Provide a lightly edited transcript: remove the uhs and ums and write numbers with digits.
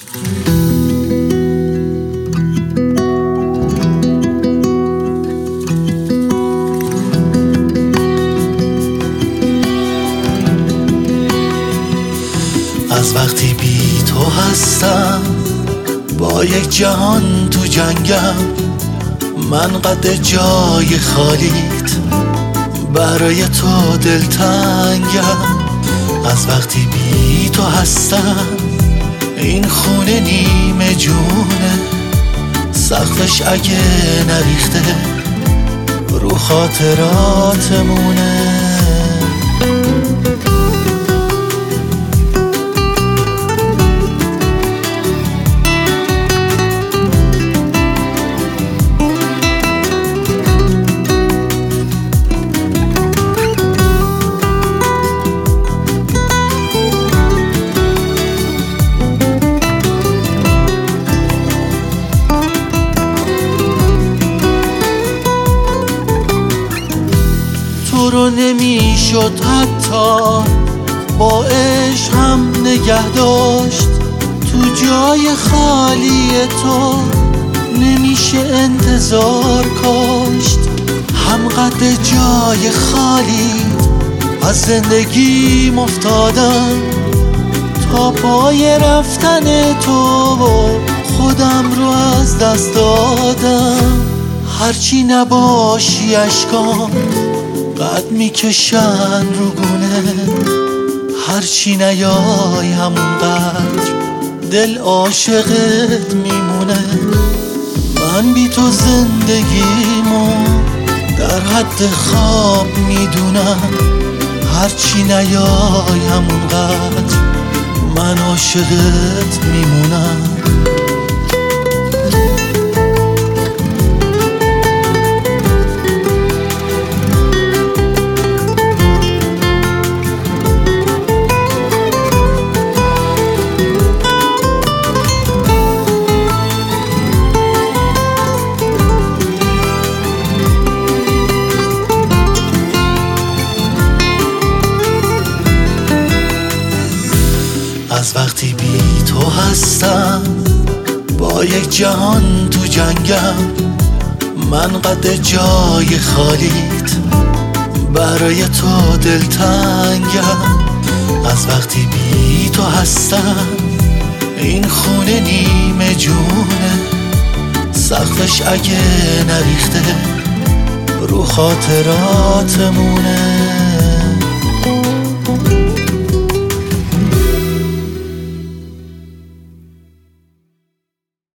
از وقتی بی تو هستم با یک جهان تو جنگم، من قد جای خالیت برای تو دلتنگم. از وقتی بی تو هستم این خونه نیمه جونه، سقفش اگه نریخته رو خاطراتمونه. تو رو نمیشد حتی با عشق هم نگه داشت، تو جای خالی تو نمیشه انتظار کاشت. هم قد جای خالی از زندگیم افتادم، تا پای رفتن تو خودم رو از دست دادم. هرچی نباشی اشکام قد میکشن رو گونه، هرچی نیای همونقدر دل عاشقت میمونه. من بی تو زندگیمو در حد خواب میدونم، هرچی نیای همونقدر من عاشقت میمونم. از وقتی بی تو هستم با یک جهان تو جنگم، من قد جای خالیت برای تو دلتنگم. از وقتی بی تو هستم این خونه نیمه جونه، سقفش اگه نریخته رو خاطراتمونه.